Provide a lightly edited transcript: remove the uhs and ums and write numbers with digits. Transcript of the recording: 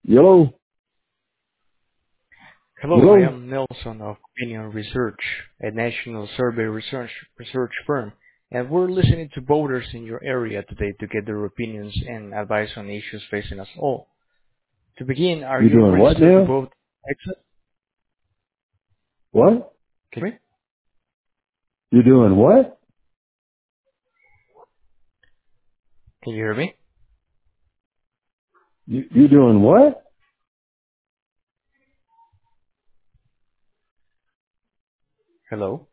Hello? Hello, I Hello? am Nelson of Opinion Research, a national survey research firm, and we're listening to voters in your area today to get their opinions and advice on issues facing us all. To begin, are You you doing what registered to now? vote? Excellent. What? Can you hear me? You doing what? Can you hear me? You doing what? Hello?